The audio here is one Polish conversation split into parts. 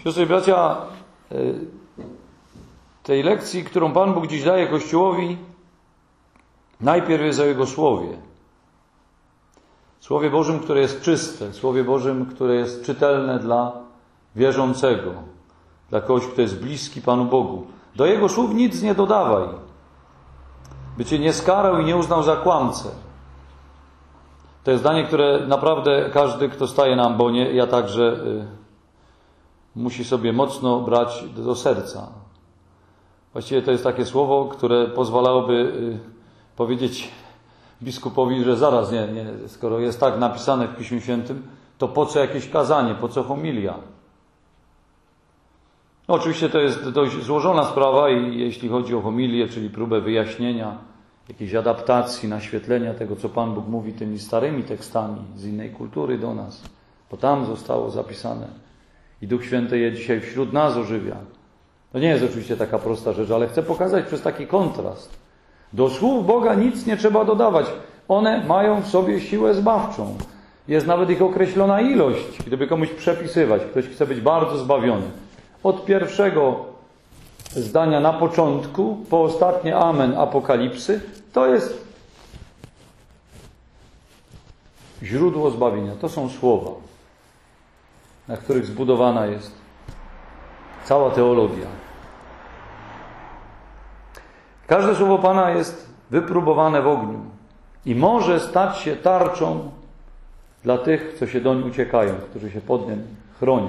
Siostry i bracia, tej lekcji, którą Pan Bóg dziś daje Kościołowi, najpierw jest o Jego Słowie. Słowie Bożym, które jest czyste, Słowie Bożym, które jest czytelne dla wierzącego, dla kogoś, kto jest bliski Panu Bogu. Do Jego słów nic nie dodawaj, by Cię nie skarał i nie uznał za kłamcę. To jest zdanie, które naprawdę każdy, kto staje na ambonie, ja także, musi sobie mocno brać do serca. Właściwie to jest takie słowo, które pozwalałoby powiedzieć biskupowi, że zaraz, skoro jest tak napisane w Piśmie Świętym, to po co jakieś kazanie, po co homilia? No, oczywiście to jest dość złożona sprawa i jeśli chodzi o homilię, czyli próbę wyjaśnienia, jakiejś adaptacji, naświetlenia tego, co Pan Bóg mówi tymi starymi tekstami z innej kultury do nas, bo tam zostało zapisane i Duch Święty je dzisiaj wśród nas ożywia. To nie jest oczywiście taka prosta rzecz, ale chcę pokazać przez taki kontrast. Do słów Boga nic nie trzeba dodawać. One mają w sobie siłę zbawczą. Jest nawet ich określona ilość, gdyby komuś przepisywać. Ktoś chce być bardzo zbawiony. Od pierwszego zdania na początku, po ostatnie amen Apokalipsy, to jest źródło zbawienia. To są słowa, na których zbudowana jest cała teologia. Każde słowo Pana jest wypróbowane w ogniu i może stać się tarczą dla tych, co się doń uciekają, którzy się pod nim chronią.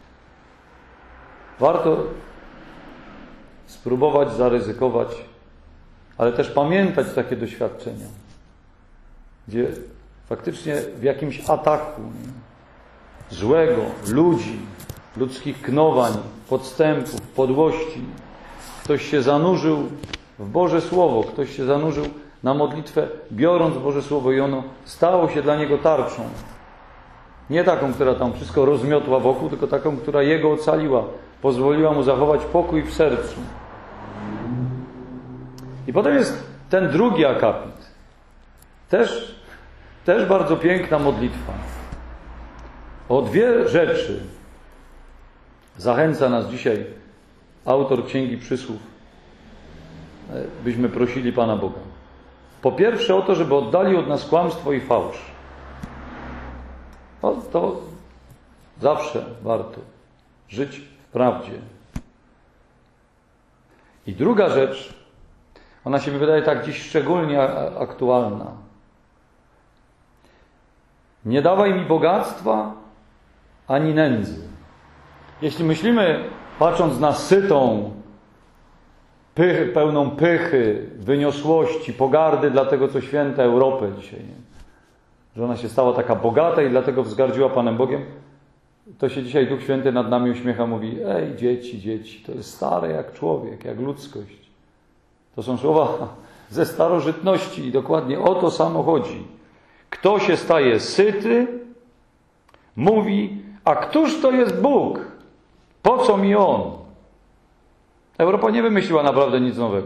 Warto spróbować, zaryzykować, ale też pamiętać takie doświadczenia, gdzie faktycznie w jakimś ataku złego, ludzi, ludzkich knowań, podstępów, podłości, ktoś się zanurzył w Boże Słowo, ktoś się zanurzył na modlitwę, biorąc Boże Słowo i ono stało się dla niego tarczą. Nie taką, która tam wszystko rozmiotła wokół, tylko taką, która jego ocaliła, pozwoliła mu zachować pokój w sercu. I potem jest ten drugi akapit. Też bardzo piękna modlitwa. O dwie rzeczy zachęca nas dzisiaj autor Księgi Przysłów, byśmy prosili Pana Boga. Po pierwsze o to, żeby oddali od nas kłamstwo i fałsz. To zawsze warto żyć w prawdzie. I druga rzecz, ona się mi wydaje tak dziś szczególnie aktualna. Nie dawaj mi bogactwa ani nędzy. Jeśli myślimy, patrząc na sytą, pełną pychy, wyniosłości, pogardy dla tego, co święte Europę dzisiaj, że ona się stała taka bogata i dlatego wzgardziła Panem Bogiem, to się dzisiaj Duch Święty nad nami uśmiecha, mówi: ej, dzieci, to jest stare jak człowiek, jak ludzkość. To są słowa ze starożytności i dokładnie o to samo chodzi. Kto się staje syty, mówi: a któż to jest Bóg? Po co mi On? Europa nie wymyśliła naprawdę nic nowego.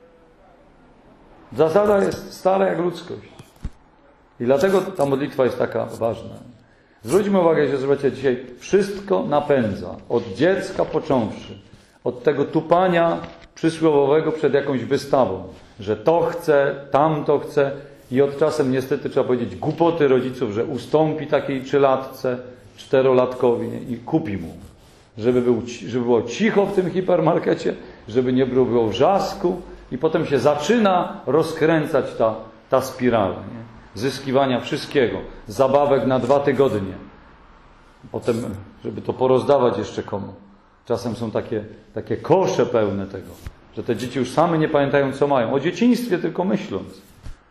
Zasada jest stara jak ludzkość. I dlatego ta modlitwa jest taka ważna. Zwróćmy uwagę, że zobaczcie, dzisiaj wszystko napędza. Od dziecka począwszy. Od tego tupania przysłowiowego przed jakąś wystawą. Że to chce, tamto chce. I od czasem niestety trzeba powiedzieć głupoty rodziców, że ustąpi takiej 3-latce, 4-latkowi i kupi mu. Żeby było cicho w tym hipermarkecie, żeby nie było wrzasku i potem się zaczyna rozkręcać ta spirala, nie? Zyskiwania wszystkiego, zabawek na 2 tygodnie. Potem, żeby to porozdawać jeszcze komu. Czasem są takie kosze pełne tego, że te dzieci już same nie pamiętają, co mają. O dzieciństwie tylko myśląc.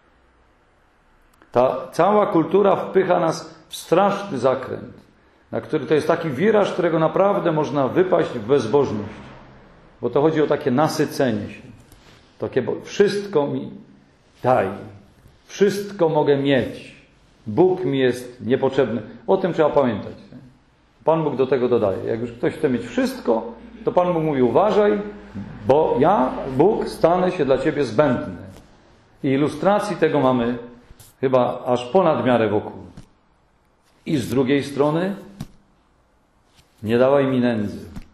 Ta cała kultura wpycha nas w straszny zakręt, na który to jest taki wiraż, którego naprawdę można wypaść w bezbożność. Bo to chodzi o takie nasycenie się. Takie, bo wszystko mi daj. Wszystko mogę mieć. Bóg mi jest niepotrzebny. O tym trzeba pamiętać. Pan Bóg do tego dodaje. Jak już ktoś chce mieć wszystko, to Pan Bóg mówi: uważaj, bo ja, Bóg, stanę się dla ciebie zbędny. I ilustracji tego mamy chyba aż ponad miarę wokół. I z drugiej strony nie dawaj mi nędzy.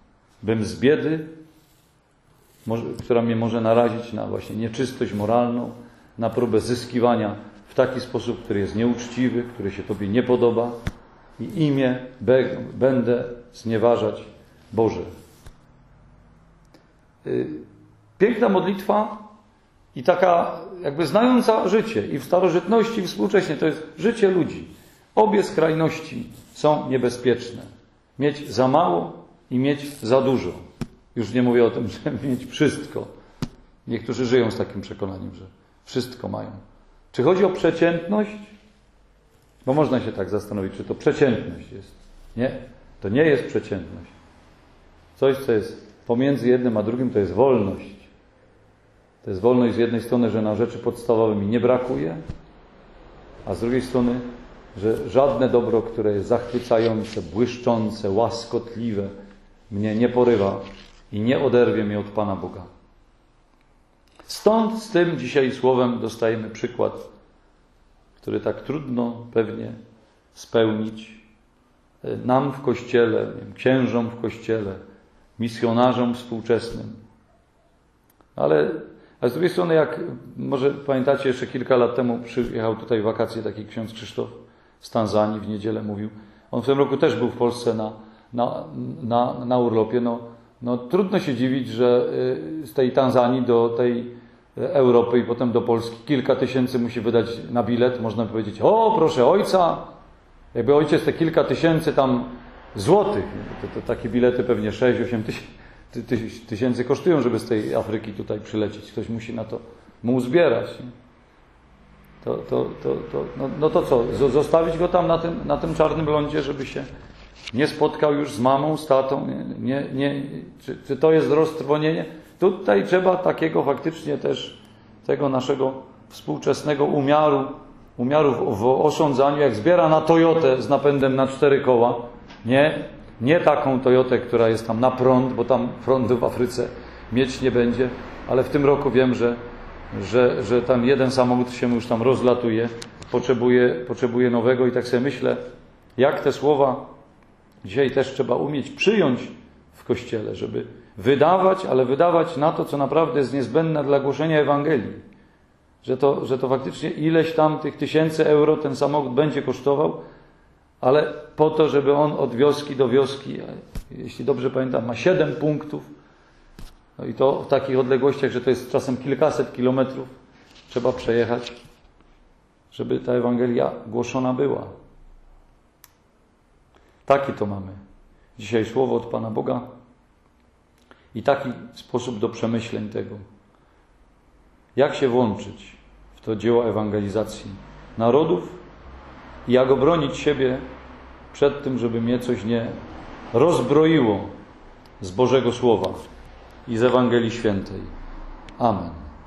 bym z biedy, która mnie może narazić na właśnie nieczystość moralną, na próbę zyskiwania w taki sposób, który jest nieuczciwy, który się Tobie nie podoba i imię będę znieważać Boże. Piękna modlitwa i taka jakby znająca życie i w starożytności, i współcześnie, to jest życie ludzi. Obie skrajności są niebezpieczne. Mieć za mało i mieć za dużo. Już nie mówię o tym, że mieć wszystko. Niektórzy żyją z takim przekonaniem, że wszystko mają. Czy chodzi o przeciętność? Bo można się tak zastanowić, czy to przeciętność jest. Nie, to nie jest przeciętność. Coś, co jest pomiędzy jednym a drugim, to jest wolność. To jest wolność z jednej strony, że na rzeczy podstawowe mi nie brakuje, a z drugiej strony, że żadne dobro, które jest zachwycające, błyszczące, łaskotliwe, mnie nie porywa i nie oderwie mnie od Pana Boga. Stąd z tym dzisiaj słowem dostajemy przykład, który tak trudno pewnie spełnić nam w Kościele, księżom w Kościele, misjonarzom współczesnym. Ale z drugiej strony, jak może pamiętacie, jeszcze kilka lat temu przyjechał tutaj w wakacje taki ksiądz Krzysztof z Tanzanii, w niedzielę mówił. On w tym roku też był w Polsce na urlopie. No trudno się dziwić, że z tej Tanzanii do tej Europy i potem do Polski kilka tysięcy musi wydać na bilet. Można powiedzieć, o proszę ojca, jakby ojciec te kilka tysięcy tam złotych, to takie bilety pewnie 6-8 tysięcy kosztują, żeby z tej Afryki tutaj przylecieć. Ktoś musi na to mu uzbierać. No to co? Zostawić go tam na tym czarnym lądzie, żeby się nie spotkał już z mamą, z tatą? Czy to jest roztrwonienie? Tutaj trzeba takiego faktycznie też tego naszego współczesnego umiaru w osądzaniu, jak zbiera na Toyotę z napędem na 4 koła. Nie taką Toyotę, która jest tam na prąd, bo tam prądu w Afryce mieć nie będzie, ale w tym roku wiem, że tam jeden samochód się już tam rozlatuje, potrzebuje nowego i tak sobie myślę, jak te słowa dzisiaj też trzeba umieć przyjąć w Kościele, żeby wydawać, ale wydawać na to, co naprawdę jest niezbędne dla głoszenia Ewangelii. Że to faktycznie ileś tam tych tysięcy euro ten samochód będzie kosztował, ale po to, żeby on od wioski do wioski, jeśli dobrze pamiętam, ma 7 punktów, no i to w takich odległościach, że to jest czasem kilkaset kilometrów, trzeba przejechać, żeby ta Ewangelia głoszona była. Taki to mamy dzisiaj słowo od Pana Boga i taki sposób do przemyśleń tego. Jak się włączyć w to dzieło ewangelizacji narodów i jak obronić siebie przed tym, żeby mnie coś nie rozbroiło z Bożego Słowa i z Ewangelii Świętej. Amen.